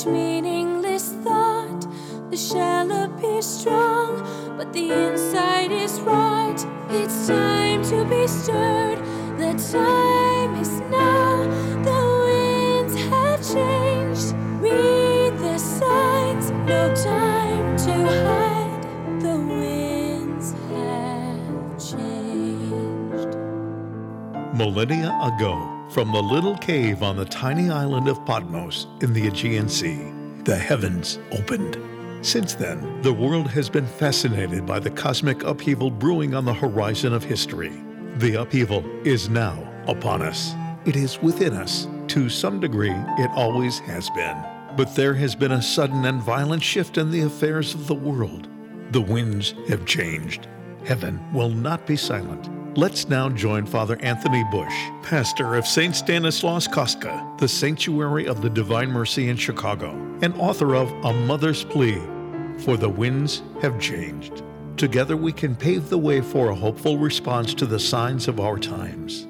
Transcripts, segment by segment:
meaningless thought. The shell appears strong, but the inside is rot. It's time to be stirred. The time is now. The winds have changed. Read the signs. No time to hide. The winds have changed. Millennia ago, from the little cave on the tiny island of Patmos in the Aegean Sea, the heavens opened. Since then, the world has been fascinated by the cosmic upheaval brewing on the horizon of history. The upheaval is now upon us. It is within us. To some degree, it always has been. But there has been a sudden and violent shift in the affairs of the world. The winds have changed. Heaven will not be silent. Let's now join Father Anthony Bush, pastor of St. Stanislaus Kostka, the Sanctuary of the Divine Mercy in Chicago, and author of A Mother's Plea, For the Winds Have Changed. Together we can pave the way for a hopeful response to the signs of our times.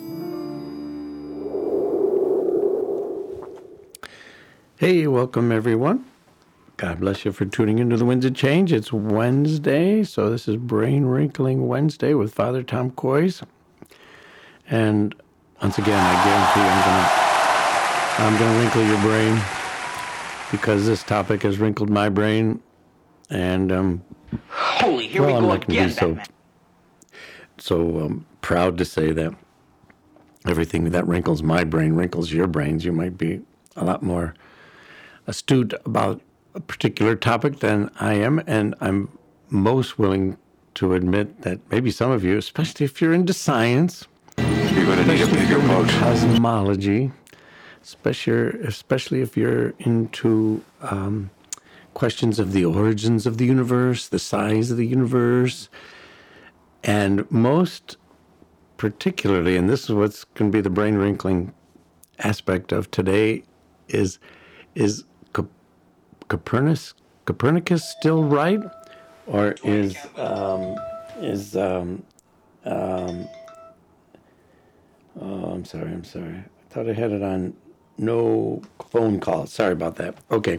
Hey, welcome everyone. God bless you for tuning into the Winds of Change. It's Wednesday, so this is Brain Wrinkling Wednesday with Father Tom Kois. And once again, I guarantee I'm gonna wrinkle your brain because this topic has wrinkled my brain. And holy, here we go again. So proud to say that everything that wrinkles my brain wrinkles your brains. You might be a lot more astute about a particular topic than I am, and I'm most willing to admit that maybe some of you, especially if you're into science, you're going to need a bigger boat. Cosmology, especially if you're into questions of the origins of the universe, the size of the universe, and most particularly, and this is what's going to be the brain wrinkling aspect of today, is Copernicus still right, or is oh, I'm sorry. I thought I had it on no phone call. Sorry about that. Okay.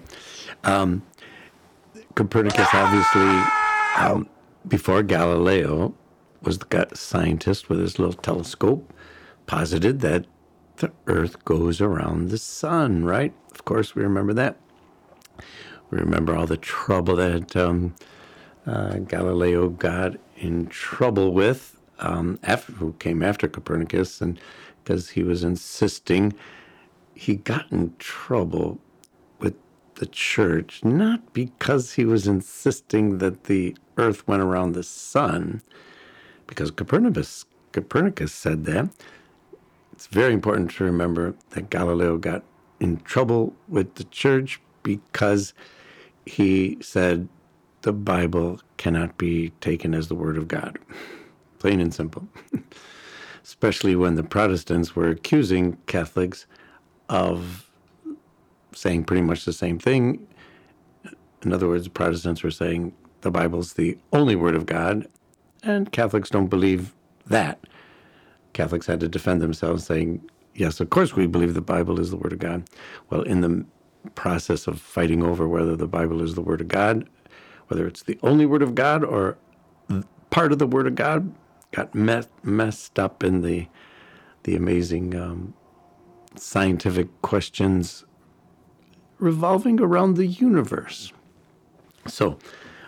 Copernicus, obviously, before Galileo was the scientist with his little telescope, posited that the Earth goes around the sun, right? Of course, we remember that. We remember all the trouble that Galileo got in trouble with, who came after Copernicus, and because he was insisting, he got in trouble with the church, not because he was insisting that the Earth went around the sun, because Copernicus said that. It's very important to remember that Galileo got in trouble with the church because he said the Bible cannot be taken as the Word of God. Plain and simple. Especially when the Protestants were accusing Catholics of saying pretty much the same thing. In other words, Protestants were saying the Bible's the only Word of God, and Catholics don't believe that. Catholics had to defend themselves saying, yes, of course we believe the Bible is the Word of God. Well, in the process of fighting over whether the Bible is the Word of God, whether it's the only Word of God or part of the Word of God, got messed up in the amazing scientific questions revolving around the universe. So,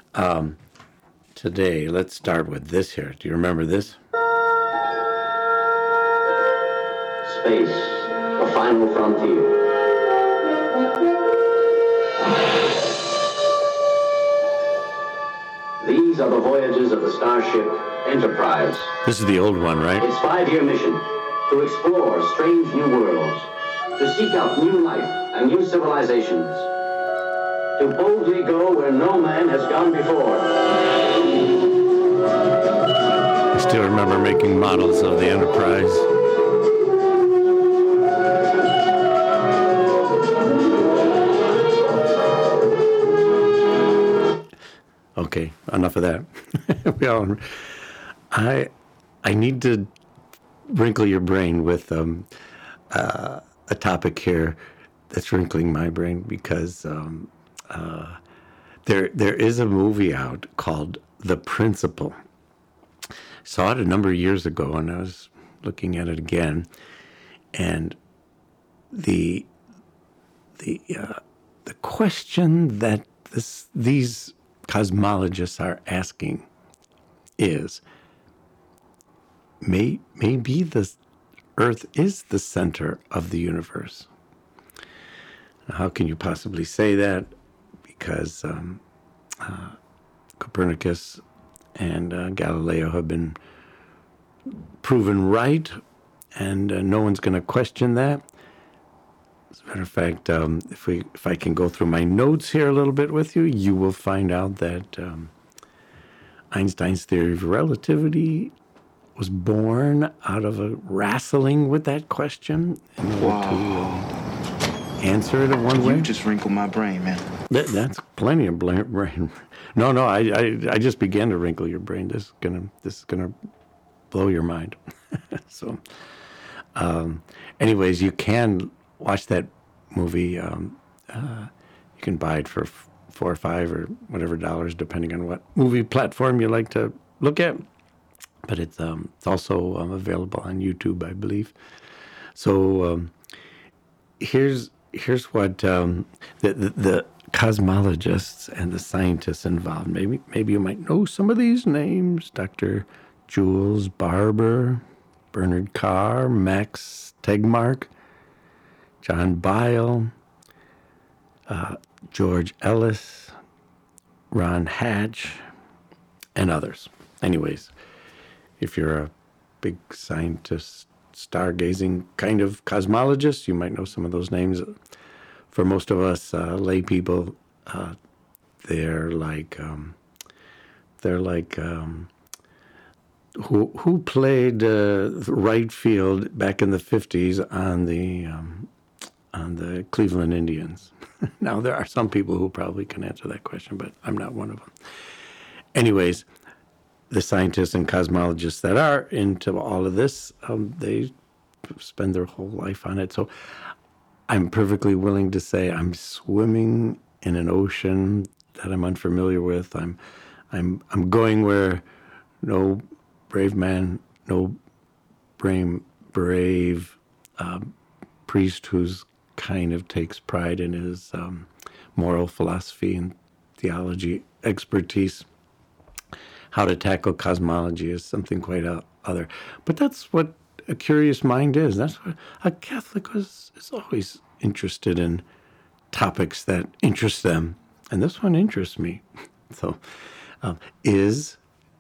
today, let's start with this here. Do you remember this? Space, the final frontier. These are the voyages of the starship Enterprise. This is the old one, right? Its 5-year mission, to explore strange new worlds, to seek out new life and new civilizations, to boldly go where no man has gone before. I still remember making models of the Enterprise. Okay, enough of that. I need to wrinkle your brain with a topic here that's wrinkling my brain because there is a movie out called The Principle. Saw it a number of years ago, and I was looking at it again, and the question that these cosmologists are asking is, maybe the Earth is the center of the universe. Now, how can you possibly say that? Because Copernicus and Galileo have been proven right, and no one's going to question that. As a matter of fact, if I can go through my notes here a little bit with you, you will find out that Einstein's theory of relativity was born out of a wrestling with that question in order to answer it in one way. You just wrinkled my brain, man. That's plenty of brain. No, I just began to wrinkle your brain. This is gonna blow your mind. So, anyways, you can watch that movie. You can buy it for $4 or $5 or whatever dollars, depending on what movie platform you like to look at. But it's also available on YouTube, I believe. So here's what the cosmologists and the scientists involved. Maybe you might know some of these names: Dr. Jules Barbour, Bernard Carr, Max Tegmark, John Boyle, George Ellis, Ron Hatch, and others. Anyways, if you're a big scientist, stargazing kind of cosmologist, you might know some of those names. For most of us lay people, they're like who played right field back in the 50s on the Cleveland Indians. Now, there are some people who probably can answer that question, but I'm not one of them. Anyways, the scientists and cosmologists that are into all of this, they spend their whole life on it. So I'm perfectly willing to say I'm swimming in an ocean that I'm unfamiliar with. I'm going where no brave man, no brave priest who's kind of takes pride in his moral philosophy and theology expertise. How to tackle cosmology is something quite other. But that's what a curious mind is. That's what a Catholic is always interested in, topics that interest them. And this one interests me. So is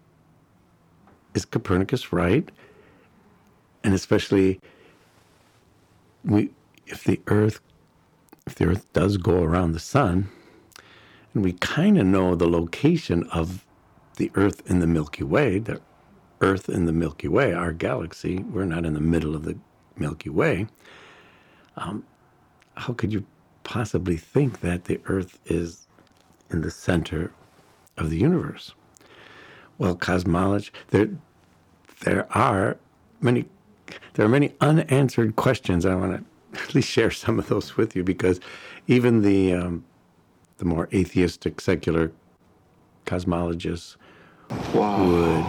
Copernicus right? And especially if the Earth does go around the sun, and we kind of know the location of the Earth in the Milky Way, the Earth in the Milky Way, our galaxy, we're not in the middle of the Milky Way. How could you possibly think that the Earth is in the center of the universe? Well, cosmology, there are many unanswered questions. I want to at least share some of those with you, because even the more atheistic, secular cosmologists would.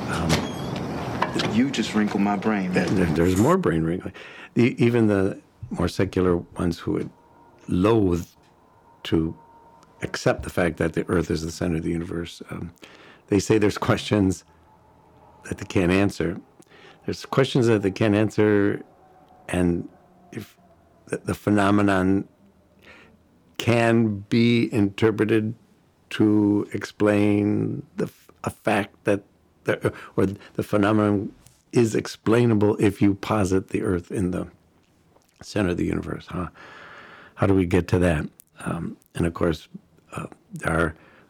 You just wrinkled my brain, man. There's more brain wrinkling. Even the more secular ones who would loathe to accept the fact that the Earth is the center of the universe, they say there's questions that they can't answer. There's questions that they can't answer, and if the phenomenon can be interpreted to explain a fact that or the phenomenon is explainable if you posit the Earth in the center of the universe. How do we get to that? And of course, there are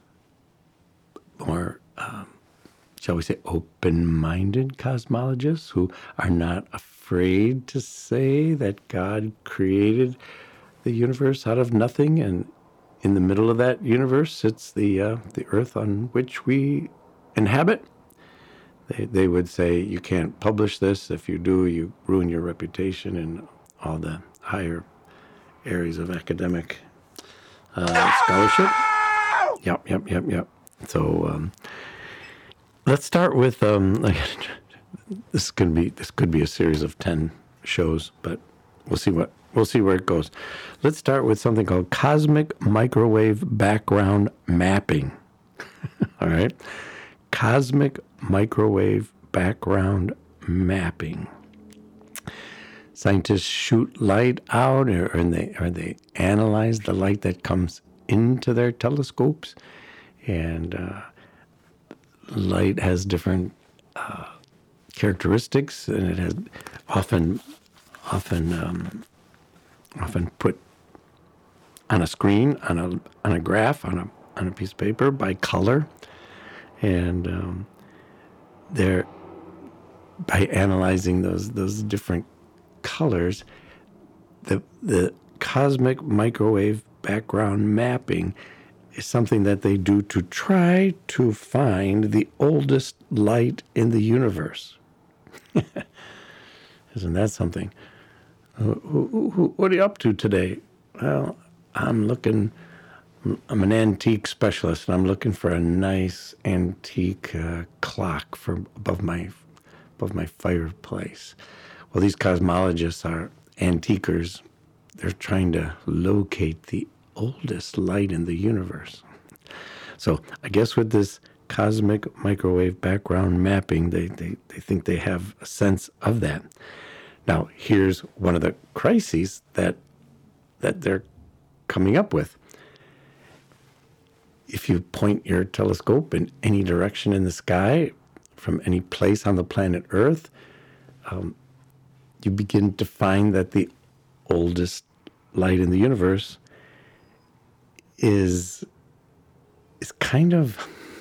more, shall we say, open-minded cosmologists who are not afraid to say that God created the universe out of nothing, and in the middle of that universe sits the Earth on which we inhabit. They would say, you can't publish this. If you do, you ruin your reputation in all the higher areas of academic scholarship. Yep. So let's start with this could be a series of 10 shows, but we'll see where it goes. Let's start with something called cosmic microwave background mapping. All right, cosmic microwave background mapping. Scientists shoot light out, or they analyze the light that comes into their telescopes, and light has different characteristics, and it has often put on a screen, on a graph, on a piece of paper by color, and they're by analyzing those different colors, the cosmic microwave background mapping is something that they do to try to find the oldest light in the universe. Isn't that something? What are you up to today? Well, I'm an antique specialist, and I'm looking for a nice antique clock for above my fireplace. Well, these cosmologists are antiquers. They're trying to locate the oldest light in the universe. So I guess with this cosmic microwave background mapping, they think they have a sense of that. Now, here's one of the crises that they're coming up with. If you point your telescope in any direction in the sky, from any place on the planet Earth, you begin to find that the oldest light in the universe is kind of,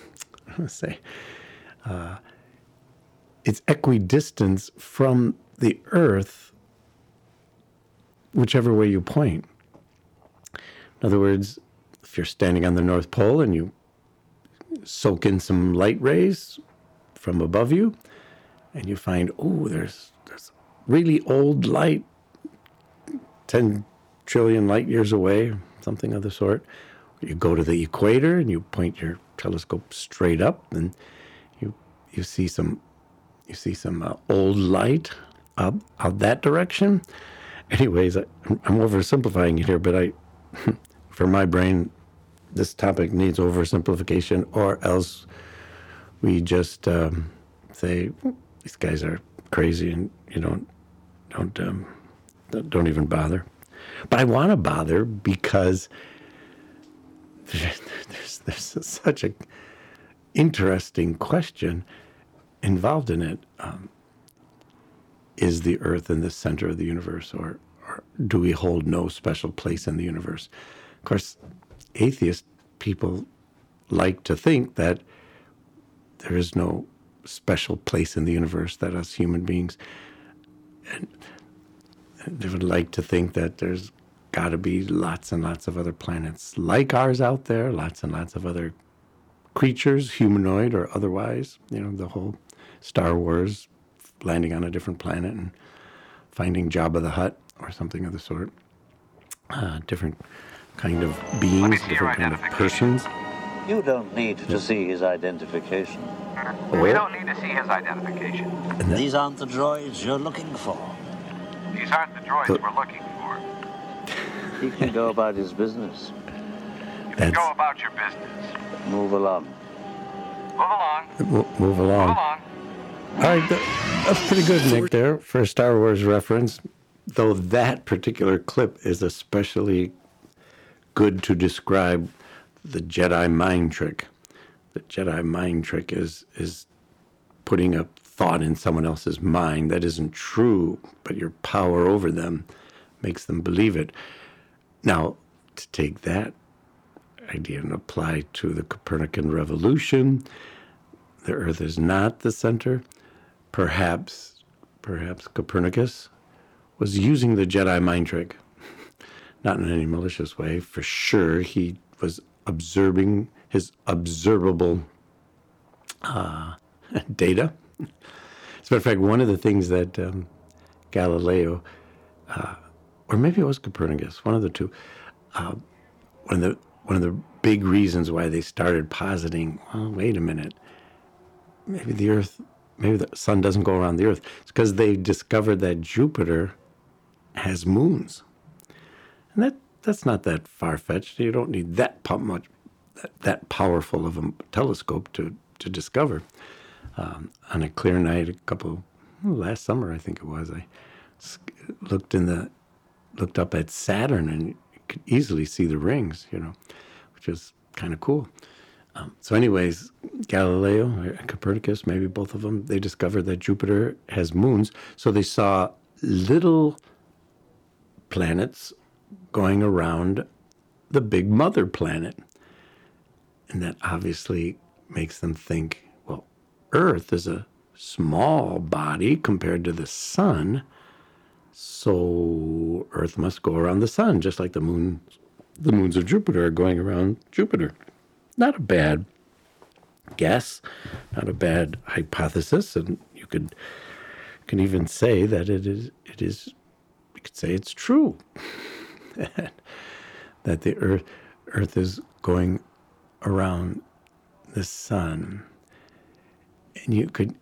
it's equidistant from the Earth, whichever way you point. In other words, if you're standing on the North Pole and you soak in some light rays from above you, and you find, there's really old light, 10 trillion light years away, something of the sort. You go to the equator and you point your telescope straight up, and you see some old light out that direction. Anyways, I'm oversimplifying it here, but for my brain, this topic needs oversimplification, or else we just say these guys are crazy, and you don't even bother. But I want to bother because there's such an interesting question involved in it. Is the Earth in the center of the universe, or do we hold no special place in the universe? Of course, atheist people like to think that there is no special place in the universe, that us human beings, and they would like to think that there's got to be lots and lots of other planets like ours out there, lots and lots of other creatures, humanoid or otherwise, the whole Star Wars, landing on a different planet and finding Jabba the Hutt or something of the sort. Different kind of beings, different kind of persons. You don't need to see his identification. We don't need to see his identification. These aren't the droids you're looking for. These aren't the droids we're looking for. He can go about his business. You can go about your business. Move along. Move along. All right, that's pretty good, Nick, there, for a Star Wars reference. Though that particular clip is especially good to describe the Jedi mind trick. The Jedi mind trick is putting a thought in someone else's mind that isn't true, but your power over them makes them believe it. Now, to take that idea and apply to the Copernican revolution, the Earth is not the center. Perhaps Copernicus was using the Jedi mind trick, not in any malicious way. For sure, he was observing his observable data. As a matter of fact, one of the things that Galileo or maybe it was Copernicus, one of the two. One of the big reasons why they started positing, well, wait a minute, maybe the sun doesn't go around the Earth. It's because they discovered that Jupiter has moons. And that's not that far-fetched. You don't need that powerful of a telescope to discover. On a clear night, last summer I think it was, I looked up at Saturn and you could easily see the rings, which is kind of cool. So anyways, Galileo and Copernicus, maybe both of them, they discovered that Jupiter has moons. So they saw little planets going around the big mother planet. And that obviously makes them think, well, Earth is a small body compared to the sun. So Earth must go around the sun, just like the moons of Jupiter are going around Jupiter. Not a bad guess, not a bad hypothesis, and you can even say that it is. You could say it's true that the Earth is going around the sun, and you could.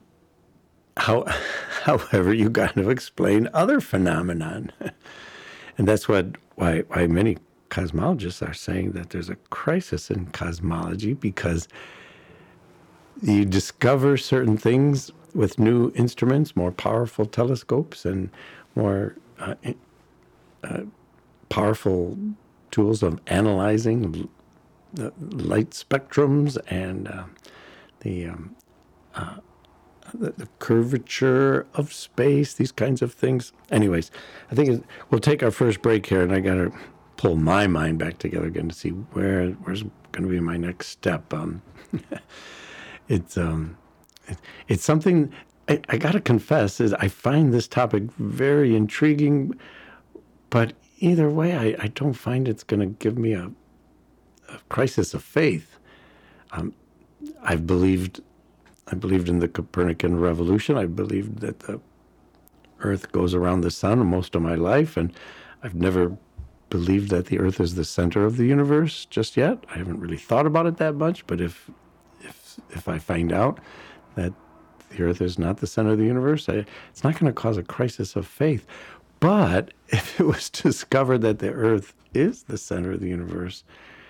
However, you got to explain other phenomenon, and that's why many cosmologists are saying that there's a crisis in cosmology, because you discover certain things with new instruments, more powerful telescopes, and more powerful tools of analyzing the light spectrums and the curvature of space, these kinds of things. Anyways, I think we'll take our first break here, and I got to pull my mind back together again to see where's going to be my next step. It's something I got to confess is I find this topic very intriguing, but either way, I don't find it's going to give me a crisis of faith. I believed in the Copernican revolution. I believed that the Earth goes around the sun most of my life, and I've never believed that the Earth is the center of the universe just yet. I haven't really thought about it that much, but if I find out that the Earth is not the center of the universe, it's not going to cause a crisis of faith. But if it was discovered that the Earth is the center of the universe,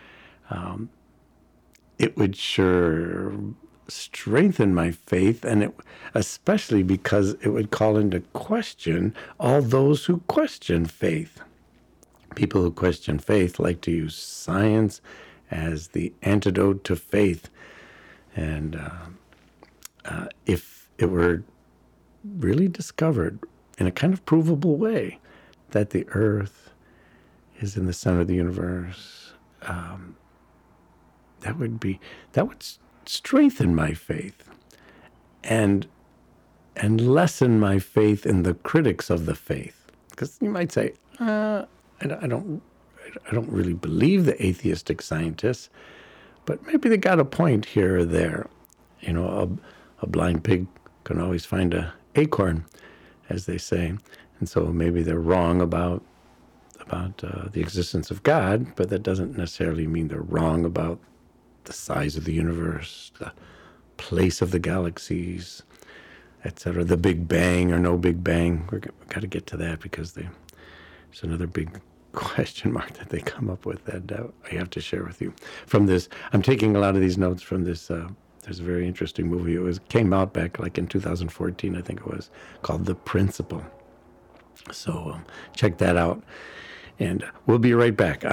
it would sure strengthen my faith, and especially because it would call into question all those who question faith. People who question faith like to use science as the antidote to faith. And if it were really discovered in a kind of provable way that the Earth is in the center of the universe, that would strengthen my faith and lessen my faith in the critics of the faith. Because you might say, I don't really believe the atheistic scientists, but maybe they got a point here or there. A blind pig can always find an acorn, as they say. And so maybe they're wrong about the existence of God, but that doesn't necessarily mean they're wrong about the size of the universe, the place of the galaxies, etc. The Big Bang or no Big Bang. We've got to get to that, because there's another big question mark that they come up with that I have to share with you. From this, I'm taking a lot of these notes from this. There's a very interesting movie. It came out back like in 2014, I think it was, called The Principle. So check that out, and we'll be right back.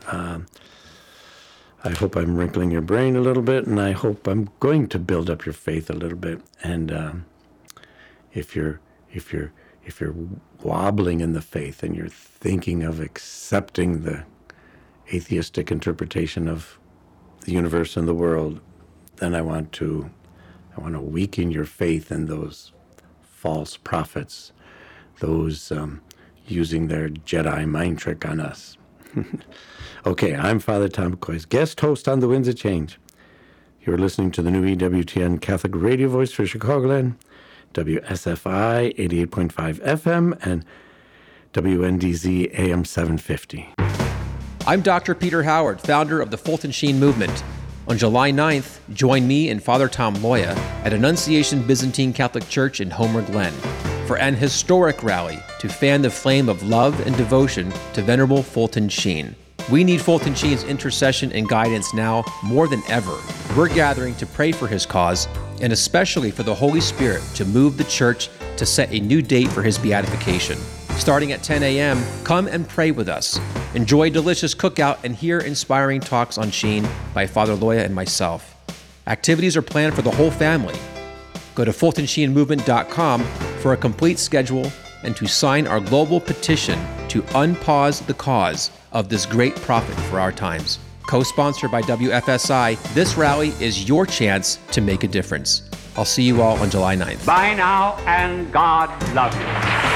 I hope I'm wrinkling your brain a little bit, and I hope I'm going to build up your faith a little bit. And if you're wobbling in the faith and you're thinking of accepting the atheistic interpretation of the universe and the world, then I want to weaken your faith in those false prophets, those using their Jedi mind trick on us. Okay, I'm Father Tom McCoy, guest host on The Winds of Change. You're listening to the new EWTN Catholic radio voice for Chicagoland, WSFI 88.5 FM and WNDZ AM 750. I'm Dr. Peter Howard, founder of the Fulton Sheen Movement. On July 9th, join me and Father Tom Loya at Annunciation Byzantine Catholic Church in Homer Glen for an historic rally to fan the flame of love and devotion to Venerable Fulton Sheen. We need Fulton Sheen's intercession and guidance now more than ever. We're gathering to pray for his cause and especially for the Holy Spirit to move the church to set a new date for his beatification. Starting at 10 a.m., come and pray with us. Enjoy a delicious cookout and hear inspiring talks on Sheen by Father Loya and myself. Activities are planned for the whole family. Go to FultonSheenMovement.com for a complete schedule and to sign our global petition to unpause the cause of this great prophet for our times. Co-sponsored by WFSI, this rally is your chance to make a difference. I'll see you all on July 9th. Bye now, and God love you.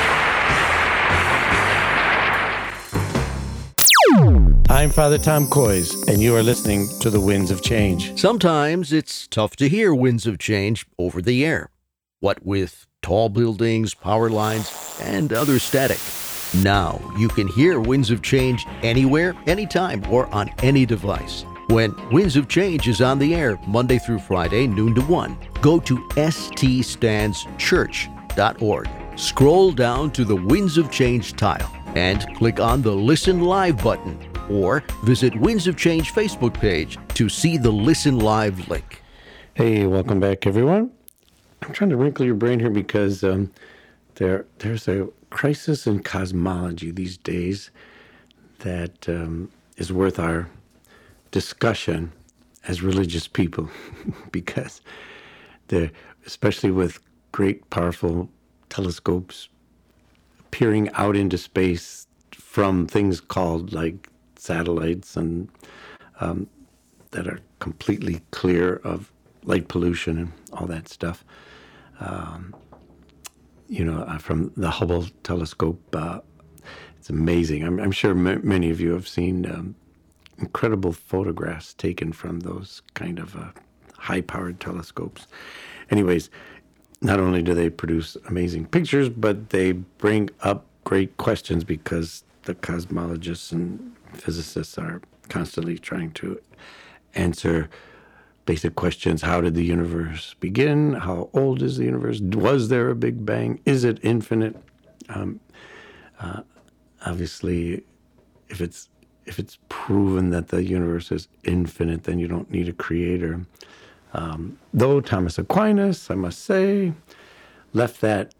I'm Father Tom Coys, and you are listening to The Winds of Change. Sometimes it's tough to hear Winds of Change over the air. What with tall buildings, power lines, and other static. Now you can hear Winds of Change anywhere, anytime, or on any device. When Winds of Change is on the air Monday through Friday, noon to 1, go to ststandschurch.org. Scroll down to the Winds of Change tile and click on the Listen Live button, or visit Winds of Change Facebook page to see the Listen Live link. Hey, welcome back, everyone. I'm trying to wrinkle your brain here because there's a crisis in cosmology these days that is worth our discussion as religious people because especially with great, powerful telescopes peering out into space from things called like satellites and that are completely clear of light pollution and all that stuff. From the Hubble telescope, it's amazing. I'm sure many of you have seen incredible photographs taken from those kind of high-powered telescopes. Anyways, not only do they produce amazing pictures, but they bring up great questions because the cosmologists and physicists are constantly trying to answer basic questions. How did the universe begin? How old is the universe? Was there a Big Bang? Is it infinite? Obviously, if it's proven that the universe is infinite, then you don't need a creator. Though Thomas Aquinas, I must say, left that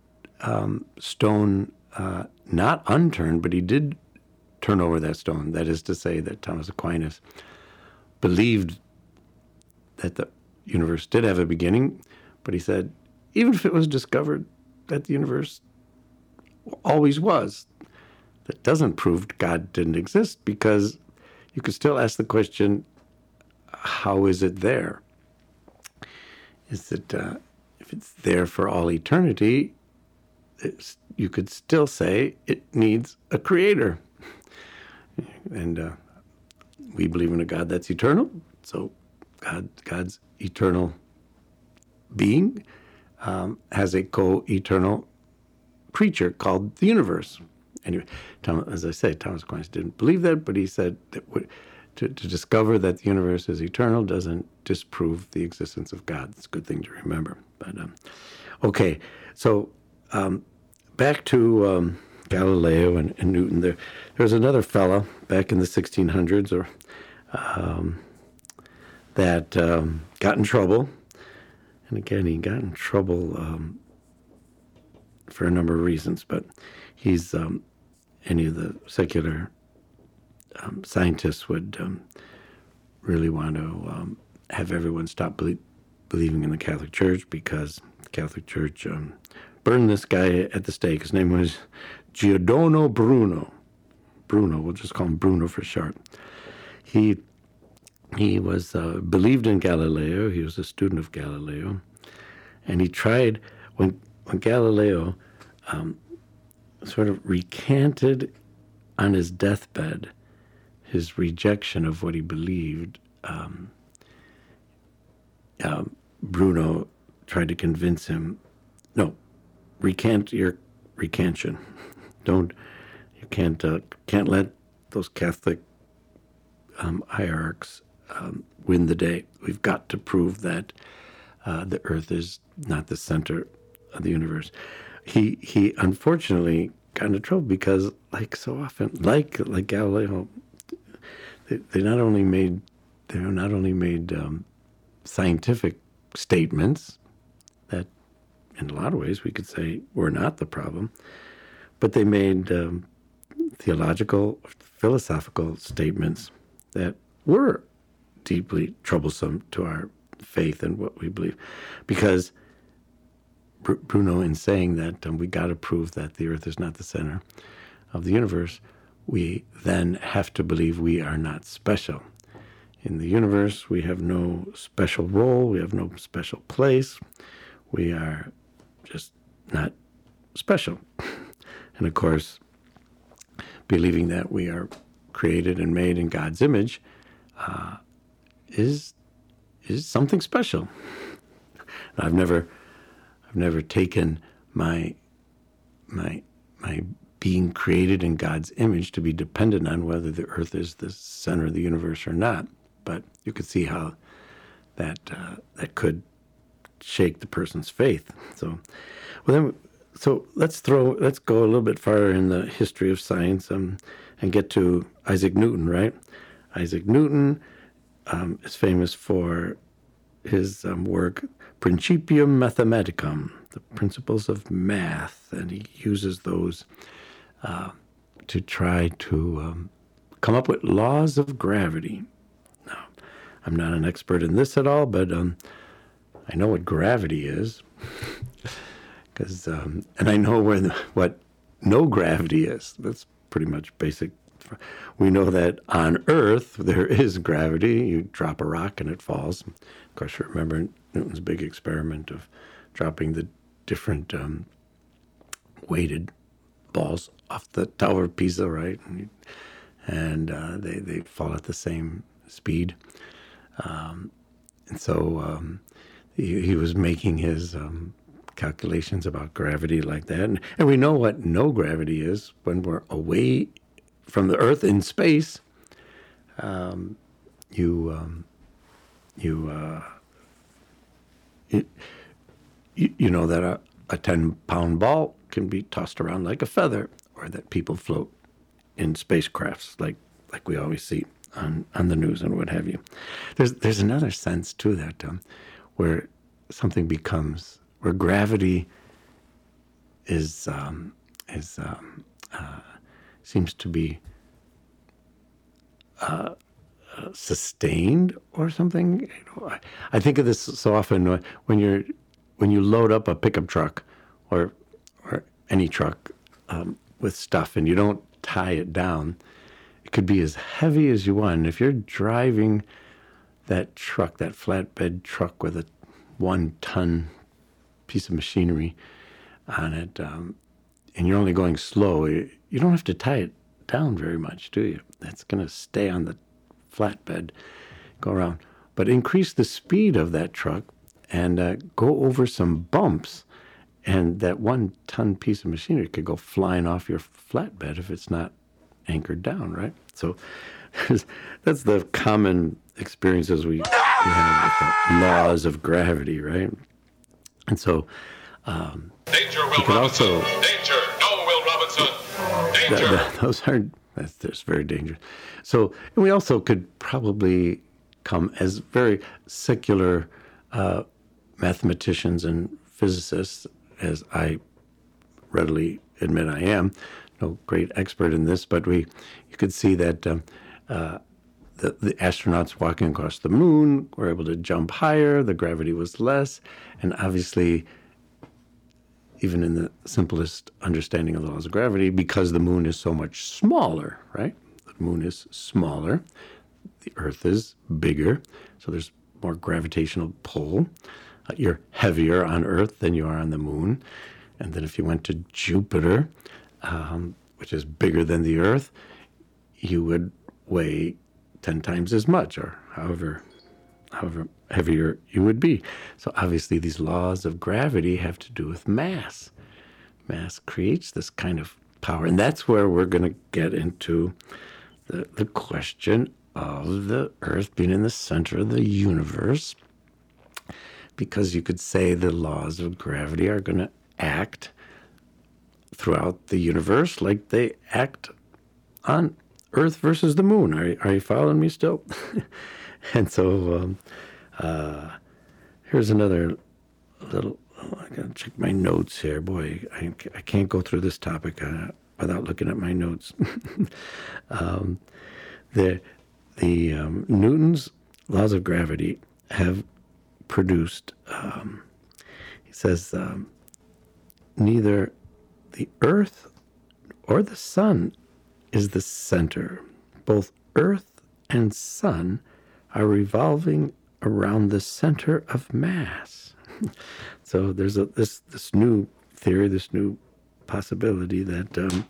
stone not unturned, but he did turn over that stone. That is to say that Thomas Aquinas believed that the universe did have a beginning, but he said, even if it was discovered that the universe always was, that doesn't prove God didn't exist, because you could still ask the question, how is it there? Is it, if it's there for all eternity, you could still say it needs a creator. And we believe in a God that's eternal, so God's eternal being has a co-eternal creature called the universe. Anyway, as I say, Thomas Aquinas didn't believe that, but he said that to discover that the universe is eternal doesn't disprove the existence of God. It's a good thing to remember. But okay, so back to Galileo and Newton. There was another fella back in the 1600s that got in trouble. And again, he got in trouble for a number of reasons, but he's any of the secular scientists would really want to have everyone stop believing in the Catholic Church, because the Catholic Church burned this guy at the stake. His name was Giordano Bruno. Bruno, we'll just call him Bruno for short. He was believed in Galileo. He was a student of Galileo, and he tried when Galileo sort of recanted on his deathbed his rejection of what he believed. Bruno tried to convince him, no, recant your recantation. You can't let those Catholic hierarchs win the day. We've got to prove that the Earth is not the center of the universe. He unfortunately got into trouble because, like so often, like Galileo, they not only made scientific statements that, in a lot of ways, we could say were not the problem, but they made theological, philosophical statements that were deeply troublesome to our faith and what we believe. Because Bruno, in saying that we got to prove that the Earth is not the center of the universe, we then have to believe we are not special. In the universe, we have no special role, we have no special place, we are just not special. And of course, believing that we are created and made in God's image is something special. I've never taken my being created in God's image to be dependent on whether the Earth is the center of the universe or not. But you could see how that could shake the person's faith. So let's go a little bit farther in the history of science and get to Isaac Newton, right? Isaac Newton is famous for his work Principium Mathematicum, the principles of math, and he uses those to try to come up with laws of gravity. Now, I'm not an expert in this at all, but I know what gravity is, because and I know what no gravity is. That's pretty much basic. We know that on Earth there is gravity. You drop a rock and it falls. Of course, you remember Newton's big experiment of dropping the different weighted balls off the Tower of Pisa, right? And they fall at the same speed. And so he was making his calculations about gravity like that. And we know what no gravity is when we're away from the Earth in space. You know that a 10-pound ball can be tossed around like a feather, or that people float in spacecrafts like we always see on the news and what have you. There's another sense to that where something becomes, where gravity is seems to be sustained or something. I think of this so often when you load up a pickup truck or any truck with stuff and you don't tie it down. It could be as heavy as you want. And if you're driving that truck, that flatbed truck with a 1-ton piece of machinery on it, and you're only going slow, you don't have to tie it down very much, do you? That's going to stay on the flatbed, go around. But increase the speed of that truck and go over some bumps, and that 1-ton piece of machinery could go flying off your flatbed if it's not anchored down, right? So that's the common experiences we have with the laws of gravity, right? And so danger, Will Robinson! Danger! No, Will Robinson! Danger! That's very dangerous. So, and we also could probably come as very secular mathematicians and physicists, as I readily admit I am. No great expert in this, but you could see that the astronauts walking across the moon were able to jump higher, the gravity was less, and obviously, even in the simplest understanding of the laws of gravity, because the moon is so much smaller, right? The moon is smaller, the Earth is bigger, so there's more gravitational pull. You're heavier on Earth than you are on the moon. And then if you went to Jupiter, which is bigger than the Earth, you would weigh 10 times as much, or however heavier you would be. So obviously these laws of gravity have to do with mass. Mass creates this kind of power. And that's where we're going to get into the question of the Earth being in the center of the universe, because you could say the laws of gravity are going to act throughout the universe like they act on Earth versus the moon. Are you following me still? And so here's another little, I got to check my notes here. Boy, I can't go through this topic without looking at my notes. Newton's laws of gravity have produced, he says, neither the Earth or the sun is the center. Both Earth and sun are revolving around the center of mass. So there's this new theory, this new possibility that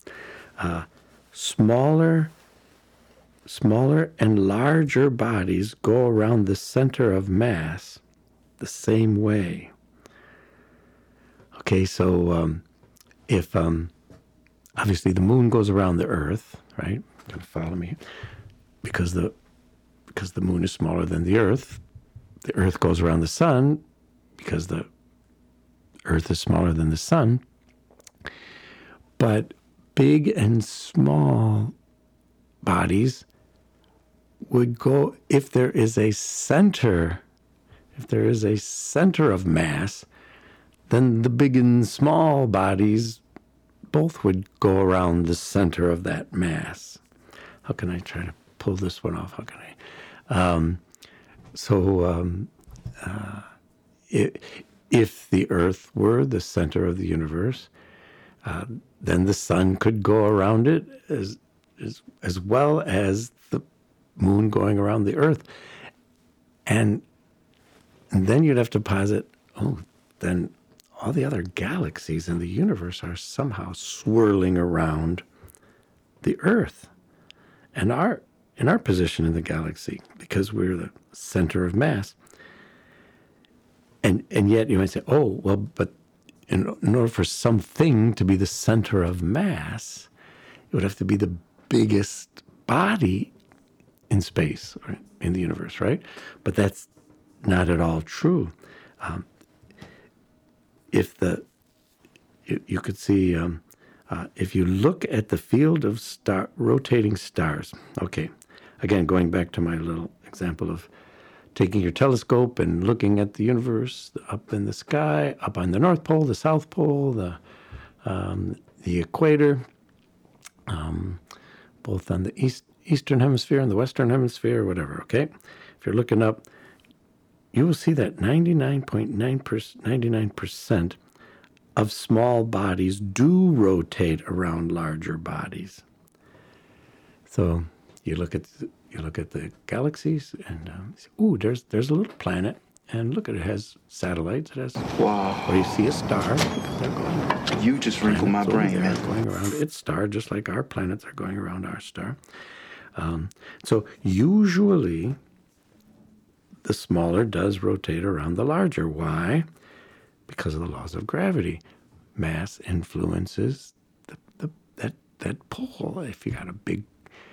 smaller and larger bodies go around the center of mass the same way. Okay, so if obviously the moon goes around the Earth, right? Gonna follow me? Because the moon is smaller than the Earth goes around the sun because the Earth is smaller than the sun. But big and small bodies would go, if there is a center of mass, then the big and small bodies both would go around the center of that mass. How can I try to pull this one off? How can I? If the Earth were the center of the universe, then the sun could go around it as well as the moon going around the Earth. And then you'd have to posit, then all the other galaxies in the universe are somehow swirling around the Earth and in our position in the galaxy, because we're the center of mass. And yet you might say, but in order for something to be the center of mass, it would have to be the biggest body in space or in the universe, right? But that's not at all true. You could see, if you look at the field of rotating stars, okay, again, going back to my little example of taking your telescope and looking at the universe up in the sky, up on the North Pole, the South Pole, the equator, both on the eastern hemisphere and the western hemisphere, whatever, okay? If you're looking up, you will see that 99% of small bodies do rotate around larger bodies. So you look at the galaxies, and there's a little planet, and look, it has satellites. It has. Wow. Or you see a star. You just wrinkled my brain, man. Going around its star, just like our planets are going around our star. So usually, the smaller does rotate around the larger. Why? Because of the laws of gravity. Mass influences that pull. If you got a big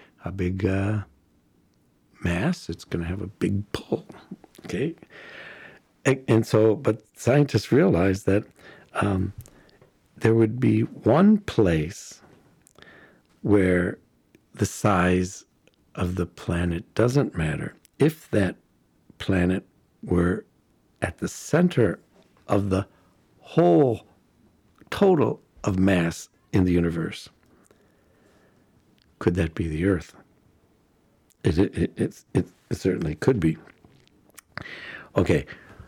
mass, it's going to have a big pull. Okay, and so, but scientists realize that there would be one place where the size of the planet doesn't matter. If that planet were at the center of the whole total of mass in the universe, could that be the Earth? It certainly could be. Okay,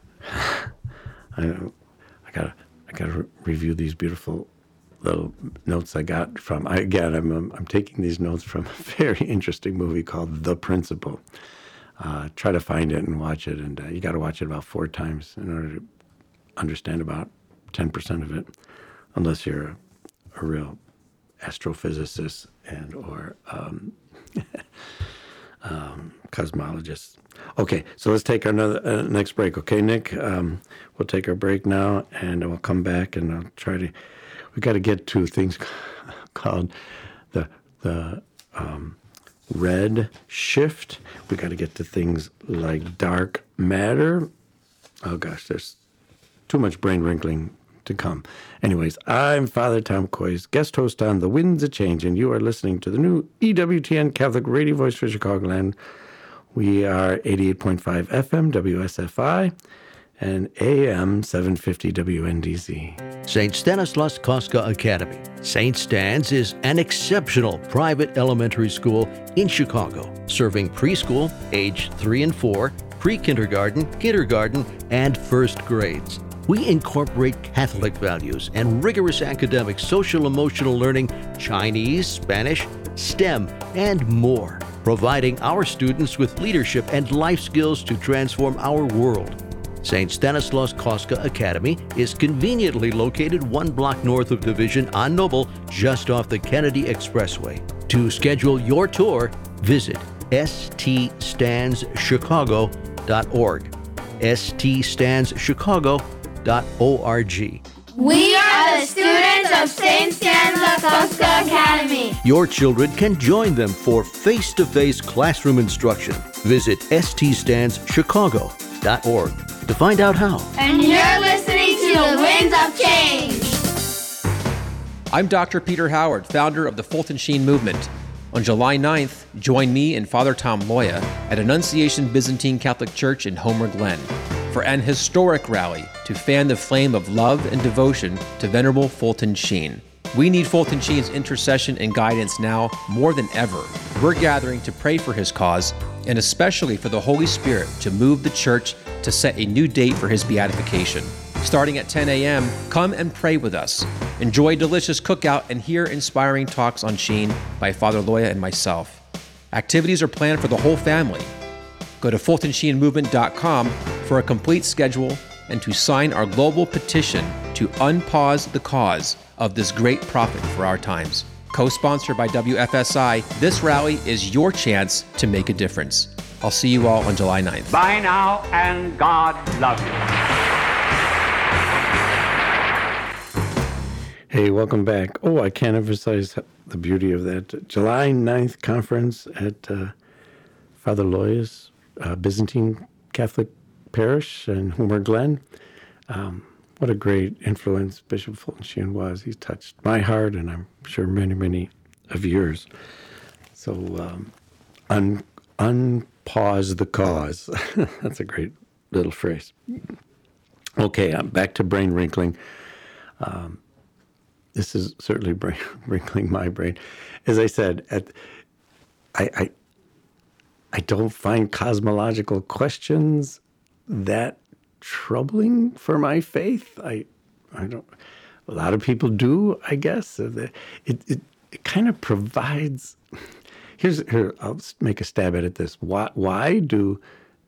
I gotta review these beautiful little notes I got from. I'm taking these notes from a very interesting movie called The Principle. Try to find it and watch it, and you got to watch it about 4 times in order to understand about 10% of it, unless you're a real astrophysicist or cosmologist. Okay, so let's take our next break. Okay, Nick, we'll take our break now, and we'll come back, and I'll try to. We got to get to things called the red shift. We got to get to things like dark matter. Oh gosh, there's too much brain wrinkling to come. Anyways, I'm Father Tom Koys, guest host on The Winds of Change, and you are listening to the new EWTN Catholic radio voice for Chicagoland. We are 88.5 FM WSFI and AM 750 WNDZ. St. Stanislaus Kostka Academy. St. Stan's is an exceptional private elementary school in Chicago, serving preschool, age 3 and 4, pre-kindergarten, kindergarten, and first grades. We incorporate Catholic values and rigorous academic social-emotional learning, Chinese, Spanish, STEM, and more, providing our students with leadership and life skills to transform our world. St. Stanislaus Kostka Academy is conveniently located 1 block north of Division on Noble, just off the Kennedy Expressway. To schedule your tour, visit ststandschicago.org. ststandschicago.org. We are the students of St. Stanislaus Kostka Academy. Your children can join them for face-to-face classroom instruction. Visit ststandschicago.org to find out how. And you're listening to The Winds of Change. I'm Dr. Peter Howard, founder of the Fulton Sheen Movement. On July 9th, join me and Father Tom Loya at Annunciation Byzantine Catholic Church in Homer Glen for an historic rally to fan the flame of love and devotion to Venerable Fulton Sheen. We need Fulton Sheen's intercession and guidance now more than ever. We're gathering to pray for his cause, and especially for the Holy Spirit to move the Church to set a new date for his beatification. Starting at 10 a.m., come and pray with us. Enjoy a delicious cookout and hear inspiring talks on Sheen by Father Loya and myself. Activities are planned for the whole family. Go to FultonSheenMovement.com for a complete schedule and to sign our global petition to unpause the cause of this great prophet for our times. Co-sponsored by WFSI, this rally is your chance to make a difference. I'll see you all on July 9th. Bye now, and God love you. Hey, welcome back. Oh, I can't emphasize the beauty of that July 9th conference at Father Loya's Byzantine Catholic Parish in Homer Glen. What a great influence Bishop Fulton Sheen was. He's touched my heart, and I'm sure many, many of yours. So, unpause the cause. That's a great little phrase. Okay, I'm back to brain wrinkling. This is certainly wrinkling my brain. As I said, I don't find cosmological questions that troubling for my faith. I don't. A lot of people do, I guess. It kind of provides. Here, I'll make a stab at this. Why do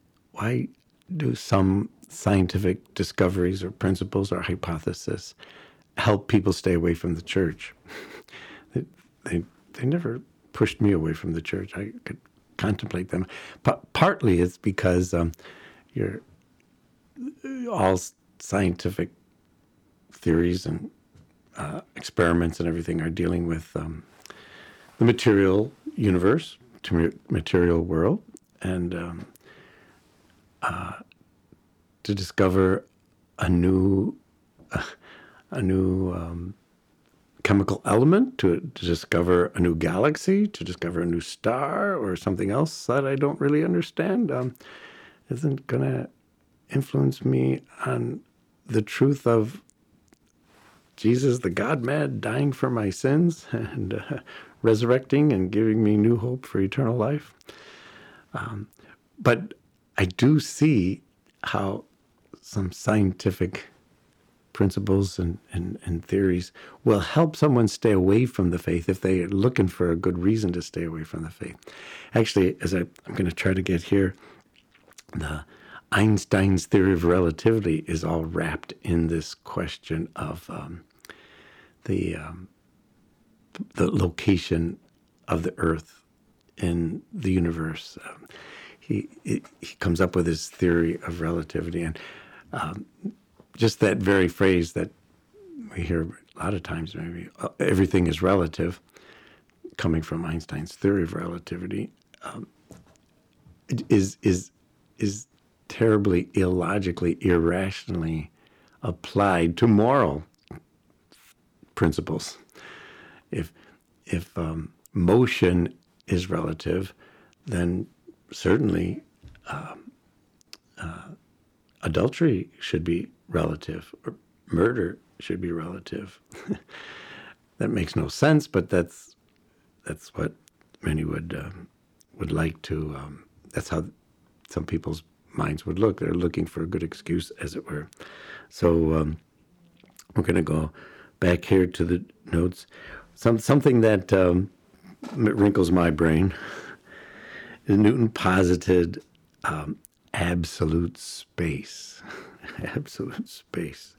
some scientific discoveries or principles or hypotheses help people stay away from the church? They never pushed me away from the church. I could contemplate them. Partly it's because all scientific theories and experiments and everything are dealing with the material universe, material world, and to discover a new chemical element, to discover a new galaxy, to discover a new star or something else that I don't really understand, isn't going to influence me on the truth of Jesus, the God-man, dying for my sins and resurrecting and giving me new hope for eternal life. But I do see how some scientific principles and theories will help someone stay away from the faith if they are looking for a good reason to stay away from the faith. Actually, as I'm going to try to get here, Einstein's theory of relativity is all wrapped in this question of the location of the Earth in the universe. He comes up with his theory of relativity, and just that very phrase that we hear a lot of times maybe everything is relative, coming from Einstein's theory of relativity, is terribly illogically, irrationally applied to moral principles. If motion is relative, then certainly adultery should be relative, or murder should be relative. That makes no sense, but that's what many would like to. That's how some people's minds would look. They're looking for a good excuse, as it were. So we're going to go back here to the notes. Something that wrinkles my brain is Newton posited absolute space. Absolute space.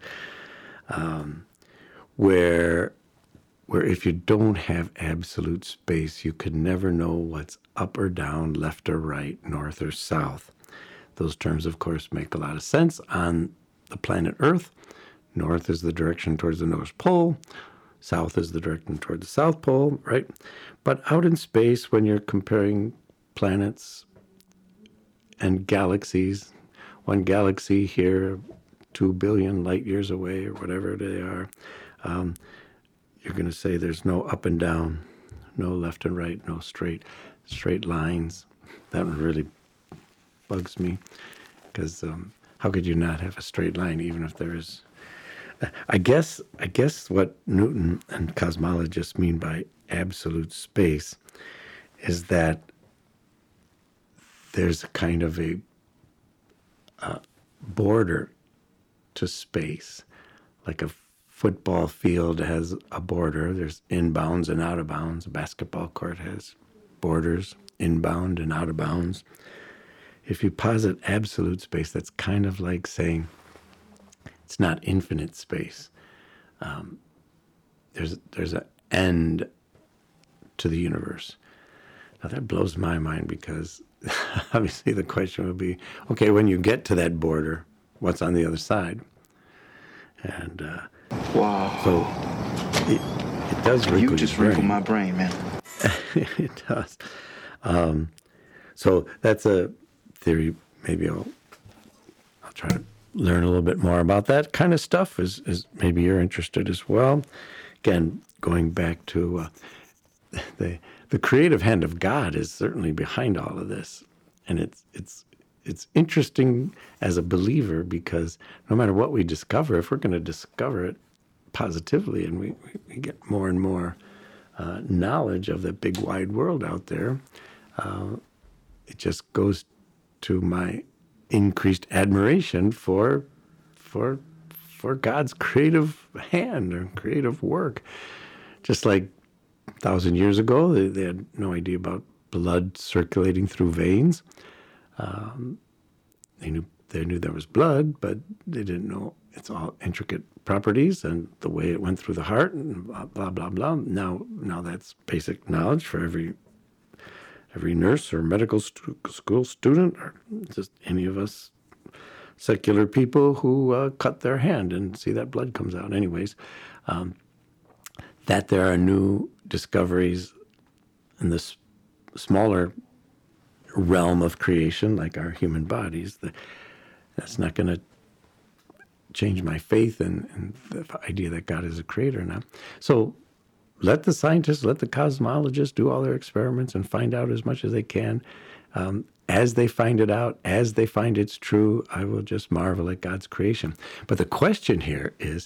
Where if you don't have absolute space, you could never know what's up or down, left or right, north or south. Those terms, of course, make a lot of sense on the planet Earth. North is the direction towards the North Pole. South is the direction toward the South Pole, right? But out in space, when you're comparing planets and galaxies, one galaxy here, 2 billion light years away, or whatever they are, you're going to say there's no up and down, no left and right, no straight lines. That one really bugs me, because how could you not have a straight line, even if there is? I guess what Newton and cosmologists mean by absolute space is that there's a kind of a border to space, like a football field has a border. There's inbounds and out of bounds. A basketball court has borders, inbound and out of bounds. If you posit absolute space, that's kind of like saying it's not infinite space. There's an end to the universe. Now that blows my mind, because obviously the question would be, okay, when you get to that border, what's on the other side? And wow. So it does wrinkle You just wrinkled my brain, man. It does. So that's a theory. Maybe I'll try to learn a little bit more about that kind of stuff, is maybe you're interested as well. Again, going back to the creative hand of God is certainly behind all of this, and it's interesting as a believer, because no matter what we discover, if we're going to discover it positively, and we get more and more knowledge of the big wide world out there, it just goes to my increased admiration for God's creative hand or creative work. Just like 1,000 years ago, they had no idea about blood circulating through veins. They knew there was blood, but they didn't know its all intricate properties and the way it went through the heart and blah blah blah. Now that's basic knowledge for every nurse or medical school student, or just any of us secular people who cut their hand and see that blood comes out. Anyways, that there are new discoveries in this smaller realm of creation, like our human bodies, that's not going to change my faith in the idea that God is a creator now. So let the scientists, let the cosmologists do all their experiments and find out as much as they can. As they find it out, as they find it's true, I will just marvel at God's creation. But the question here is,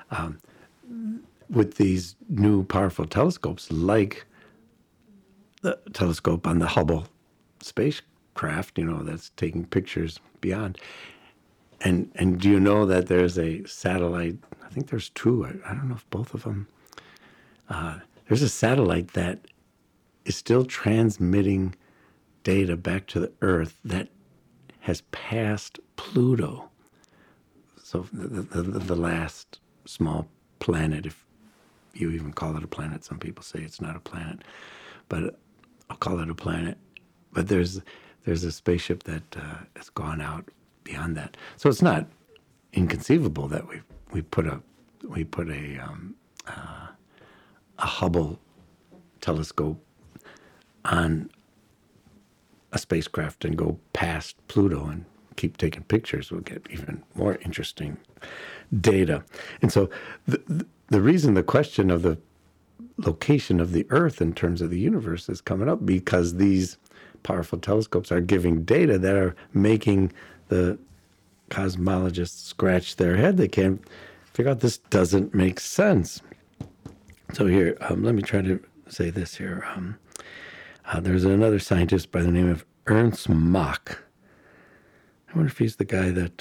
with these new powerful telescopes, like the telescope on the Hubble spacecraft, that's taking pictures beyond. And do you know that there's a satellite? I think there's two. I don't know if both of them. There's a satellite that is still transmitting data back to the Earth that has passed Pluto. So the last small planet, if you even call it a planet. Some people say it's not a planet, but I'll call it a planet. But there's a spaceship that has gone out beyond that. So it's not inconceivable that we put a put a Hubble telescope on a spacecraft and go past Pluto and keep taking pictures, we'll get even more interesting data. And so the reason the question of the location of the Earth in terms of the universe is coming up, because these powerful telescopes are giving data that are making the cosmologists scratch their head. They can't figure out, this doesn't make sense. So here, let me try to say this here. There's another scientist by the name of Ernst Mach. I wonder if he's the guy that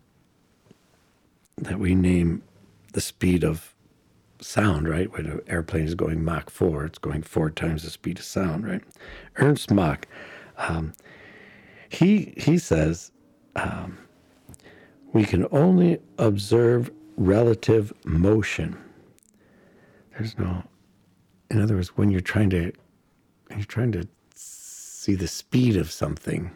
we name the speed of sound, right? When an airplane is going Mach 4, it's going 4 times the speed of sound, right? Ernst Mach, he says, we can only observe relative motion. There's no, in other words, when you're trying to see the speed of something,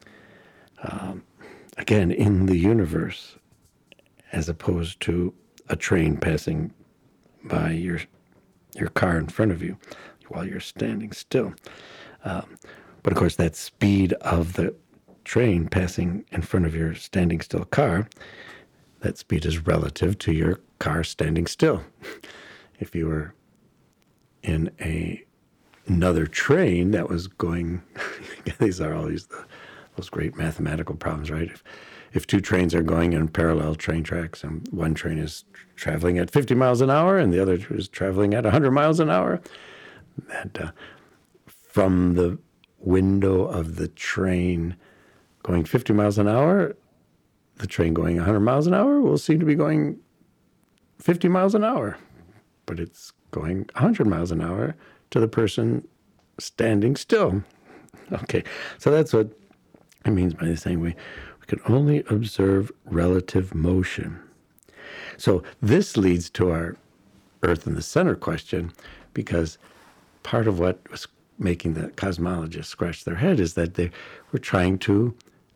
again, in the universe, as opposed to a train passing by your car in front of you while you're standing still. But of course, that speed of the train passing in front of your standing still car, that speed is relative to your car standing still. If you were in another train that was going, these are always those great mathematical problems, right? If 2 trains are going in parallel train tracks and one train is traveling at 50 miles an hour and the other is traveling at 100 miles an hour, that from the window of the train going 50 miles an hour, the train going 100 miles an hour will seem to be going 50 miles an hour, but it's going 100 miles an hour to the person standing still. Okay, so that's what it means by saying we can only observe relative motion. So this leads to our Earth in the center question, because part of what was making the cosmologists scratch their head is that they were trying to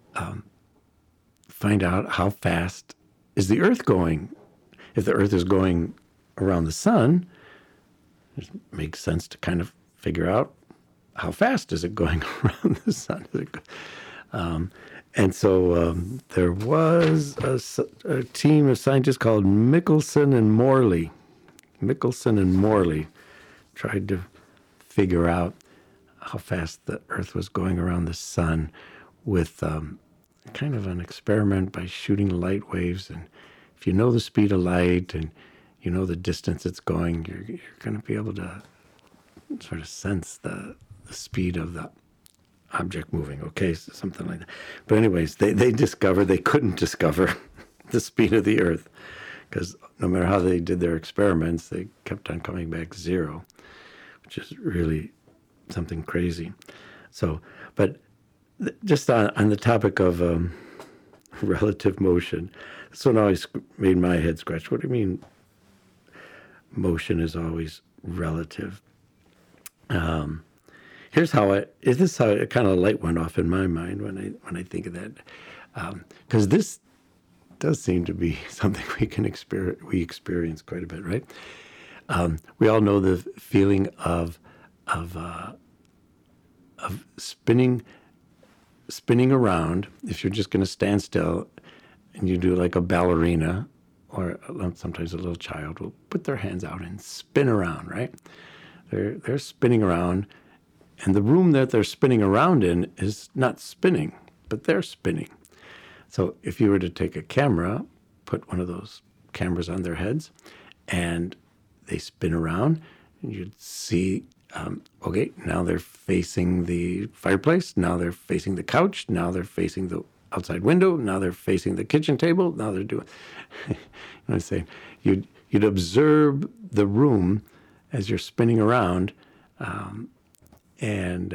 find out how fast is the Earth going. If the Earth is going around the sun, it makes sense to kind of figure out how fast is it going around the sun. And so there was a team of scientists called Michelson and Morley. Michelson and Morley tried to figure out how fast the Earth was going around the sun with kind of an experiment by shooting light waves. And if you know the speed of light and you know the distance it's going, you're going to be able to sort of sense the speed of the object moving. Okay, so something like that. But anyways, they discovered they couldn't discover the speed of the Earth, because no matter how they did their experiments, they kept on coming back 0, which is really something crazy. So, but just on the topic of relative motion, this one always made my head scratch. What do you mean motion is always relative? This is how it kind of light went off in my mind when I think of that, because this does seem to be something we experience quite a bit, right? We all know the feeling of spinning around. If you're just going to stand still and you do like a ballerina, or sometimes a little child will put their hands out and spin around, right? They're spinning around, and the room that they're spinning around in is not spinning, but they're spinning. So if you were to take a camera, put one of those cameras on their heads, and they spin around, and you'd see, okay, now they're facing the fireplace, now they're facing the couch, now they're facing the outside window, now they're facing the kitchen table, now they're doing, you know what I'm saying? You'd observe the room as you're spinning around, and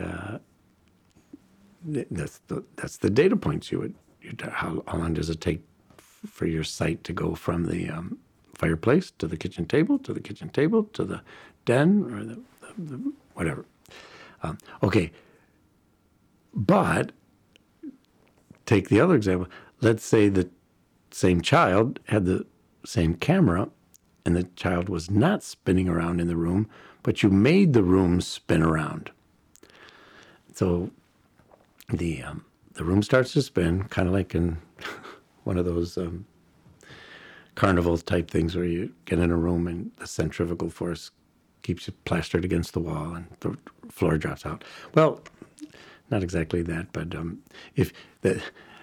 that's the data points how long does it take for your sight to go from the fireplace to the kitchen table, to the kitchen table, to the den, or the whatever. Okay, but take the other example. Let's say the same child had the same camera and the child was not spinning around in the room, but you made the room spin around. So the room starts to spin, kind of like in one of those carnival type things where you get in a room and the centrifugal force keeps you plastered against the wall and the floor drops out. Well, not exactly that, but if the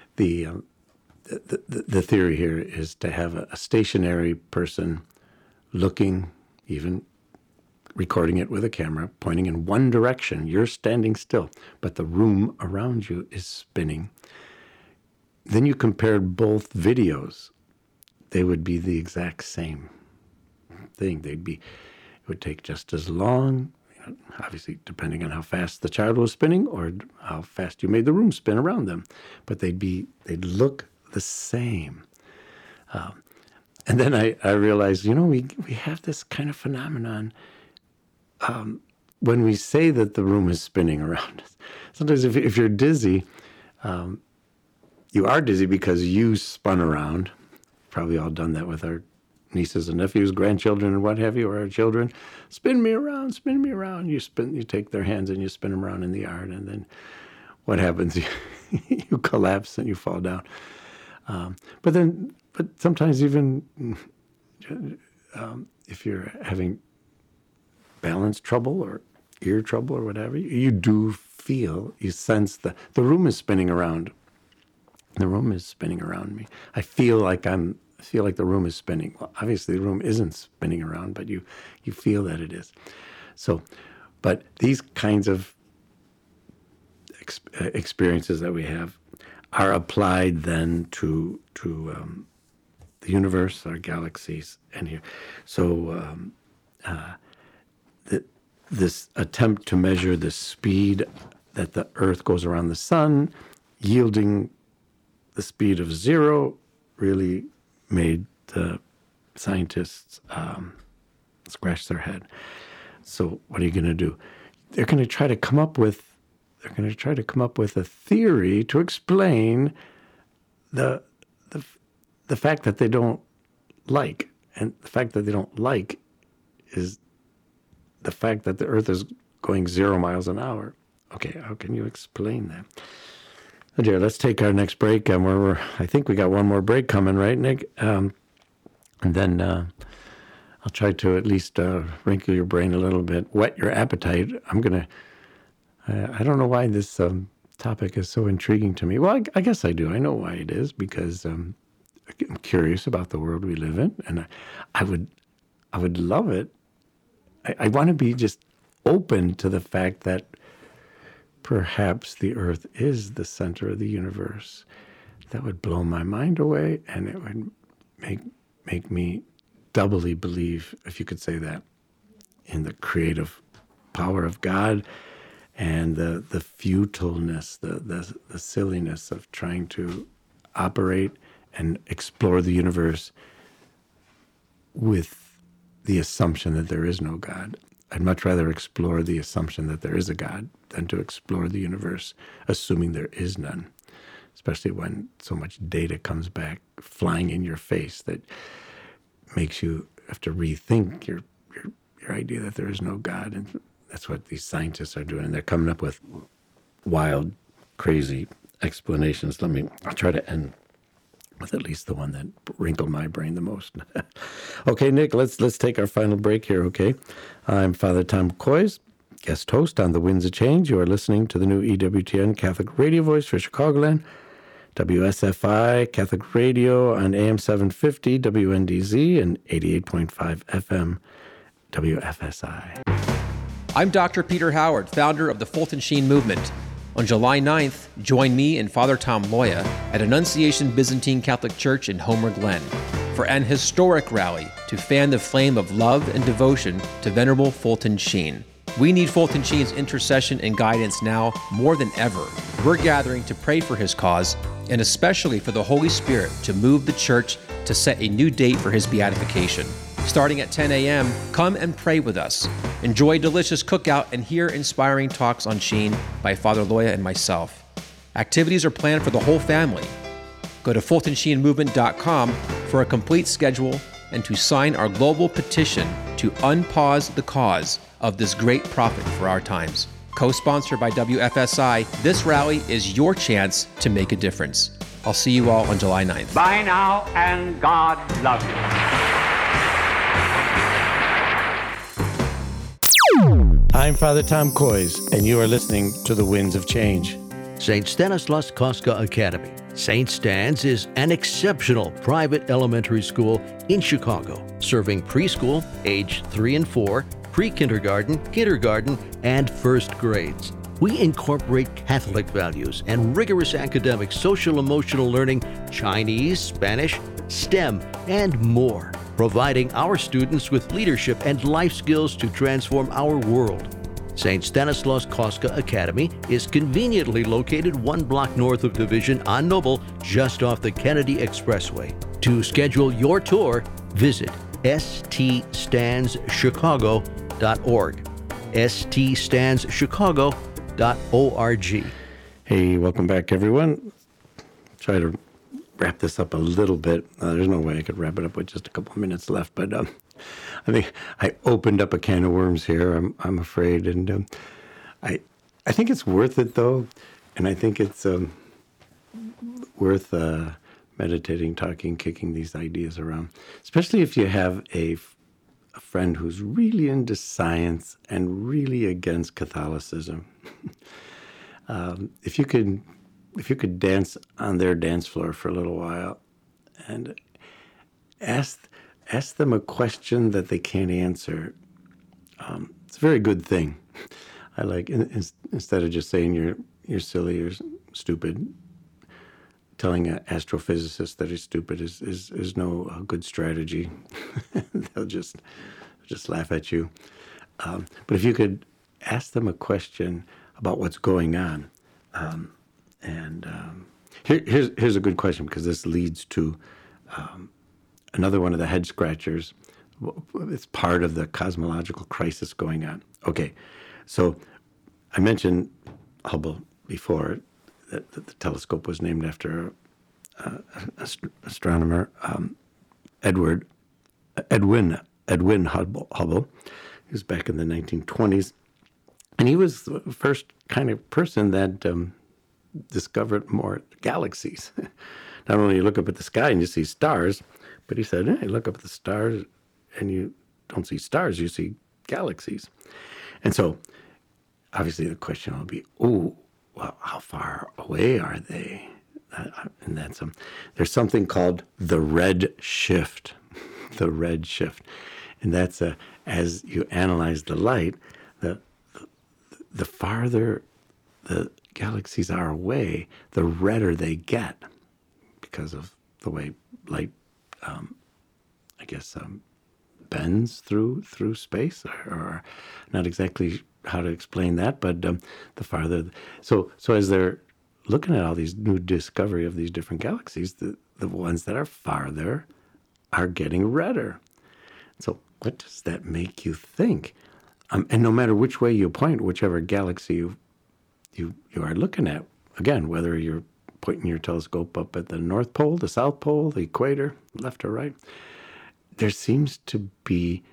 theory here is to have a stationary person looking, even recording it with a camera, pointing in one direction. You're standing still, but the room around you is spinning. Then you compared both videos. They would be the exact same thing. It would take just as long, obviously depending on how fast the child was spinning or how fast you made the room spin around them, but they'd look the same. And then I realized, we have this kind of phenomenon when we say that the room is spinning around us. Sometimes if you're dizzy, you are dizzy because you spun around. Probably all done that with our nieces and nephews, grandchildren, and what have you, or our children. Spin me around, spin me around. You take their hands and you spin them around in the yard, and then what happens? You collapse and you fall down. But sometimes even if you're having balance trouble or ear trouble or whatever, you sense the room is spinning around. The room is spinning around me. I feel like the room is spinning. Well, obviously the room isn't spinning around, but you feel that it is. So, but these kinds of experiences that we have are applied then to the universe, our galaxies, and here. So this attempt to measure the speed that the Earth goes around the sun, yielding the speed of 0, really made the scientists scratch their head. So what are you going to do? They're going to try to come up with a theory to explain the fact that they don't like. And the fact that they don't like is the fact that the Earth is going 0 miles an hour. Okay, how can you explain that? Oh dear, let's take our next break. I think we got one more break coming, right, Nick? And then I'll try to at least wrinkle your brain a little bit, whet your appetite. I don't know why this topic is so intriguing to me. Well, I guess I do. I know why it is, because I'm curious about the world we live in, and I would love it. I want to be just open to the fact that perhaps the Earth is the center of the universe. That would blow my mind away, and it would make me doubly believe, if you could say that, in the creative power of God and the futileness, the silliness of trying to operate and explore the universe with the assumption that there is no God. I'd much rather explore the assumption that there is a God than to explore the universe assuming there is none, especially when so much data comes back flying in your face that makes you have to rethink your idea that there is no God. And that's what these scientists are doing. And they're coming up with wild, crazy explanations. I'll try to end with at least the one that wrinkled my brain the most. Okay, Nick, let's take our final break here, okay? I'm Father Tom Koys, guest host on The Winds of Change. You are listening to the new EWTN Catholic radio voice for Chicagoland, WSFI Catholic Radio on AM 750 WNDZ and 88.5 FM WFSI. I'm Dr. Peter Howard, founder of the Fulton Sheen Movement. On July 9th, join me and Father Tom Loya at Annunciation Byzantine Catholic Church in Homer Glen for an historic rally to fan the flame of love and devotion to Venerable Fulton Sheen. We need Fulton Sheen's intercession and guidance now more than ever. We're gathering to pray for his cause and especially for the Holy Spirit to move the Church to set a new date for his beatification. Starting at 10 a.m., come and pray with us. Enjoy a delicious cookout and hear inspiring talks on Sheen by Father Loya and myself. Activities are planned for the whole family. Go to FultonSheenMovement.com for a complete schedule and to sign our global petition to unpause the cause of this great prophet for our times. Co-sponsored by WFSI, this rally is your chance to make a difference. I'll see you all on July 9th. Bye now, and God love you. I'm Father Tom Koys, and you are listening to The Winds of Change. St. Stanislaus Kostka Academy. St. Stan's is an exceptional private elementary school in Chicago, serving preschool, age 3 and 4, pre-kindergarten, kindergarten, and first grades. We incorporate Catholic values and rigorous academic social-emotional learning, Chinese, Spanish, STEM, and more, providing our students with leadership and life skills to transform our world. St. Stanislaus Kostka Academy is conveniently located 1 block north of Division on Noble, just off the Kennedy Expressway. To schedule your tour, visit ststandschicago.org. ststandschicago.org. Hey, welcome back, everyone. Try to wrap this up a little bit. There's no way I could wrap it up with just a couple of minutes left, but I think I opened up a can of worms here. I'm afraid, and I think it's worth it though, and I think it's worth meditating, talking, kicking these ideas around, especially if you have a friend who's really into science and really against Catholicism. If you could dance on their dance floor for a little while and ask them a question that they can't answer, it's a very good thing. I like, instead of just saying you're silly or stupid, telling an astrophysicist that he's stupid is no good strategy. They'll just laugh at you. But if you could ask them a question about what's going on, here's a good question, because this leads to another one of the head scratchers. It's part of the cosmological crisis going on. Okay, so I mentioned Hubble before, that the telescope was named after astronomer Edwin Hubble. He was back in the 1920s, and he was the first kind of person that discovered more galaxies. Not only you look up at the sky and you see stars, but he said, hey, look up at the stars and you don't see stars, you see galaxies. And so obviously the question will be, well, how far away are they? And that's there's something called the red shift. The red shift. And that's as you analyze the light, the farther the galaxies are away, the redder they get, because of the way light, bends through space, or not exactly how to explain that, but the farther. So as they're looking at all these new discovery of these different galaxies, the ones that are farther are getting redder. So what does that make you think? And no matter which way you point, whichever galaxy you are looking at, again, whether you're pointing your telescope up at the North Pole, the South Pole, the equator, left or right, there seems to be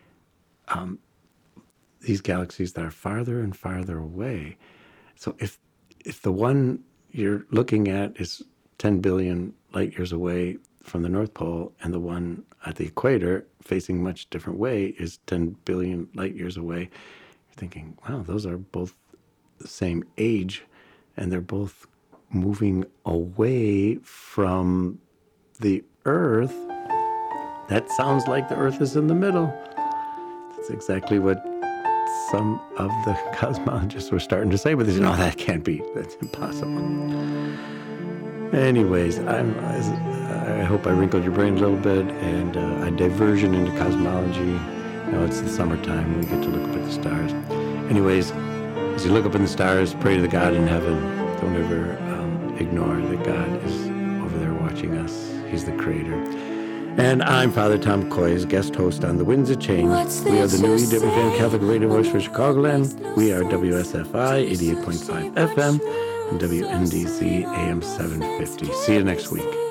these galaxies that are farther and farther away. So if the one you're looking at is 10 billion light years away from the North Pole, and the one at the equator facing much different way is 10 billion light years away, you're thinking, wow, those are both the same age, and they're both moving away from the Earth. That sounds like the Earth is in the middle. That's exactly what some of the cosmologists were starting to say, but they said, no, that can't be. That's impossible. Anyways, I hope I wrinkled your brain a little bit, and a diversion into cosmology. Now it's the summertime, we get to look up at the stars. Anyways, as you look up in the stars, pray to the God in heaven. Don't ever ignore that God is over there watching us. He's the creator. And I'm Father Tom Koys, guest host on The Winds of Change. We are the new EWTN Catholic radio voice for Chicagoland. We are WSFI 88.5 FM and WNDZ AM 750. See you next week.